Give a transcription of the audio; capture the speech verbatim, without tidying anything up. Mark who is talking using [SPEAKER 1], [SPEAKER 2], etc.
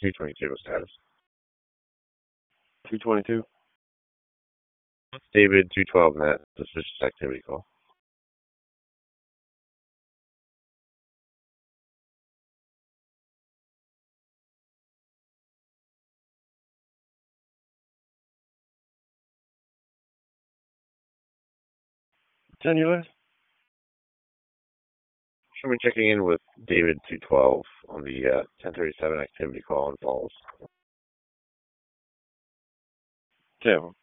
[SPEAKER 1] two twenty-two status.
[SPEAKER 2] two twenty-two.
[SPEAKER 1] David two twelve net, suspicious activity call.
[SPEAKER 2] Genuine.
[SPEAKER 1] Sherman checking in with David two twelve on the uh, ten thirty-seven activity call on Falls.
[SPEAKER 2] Tim.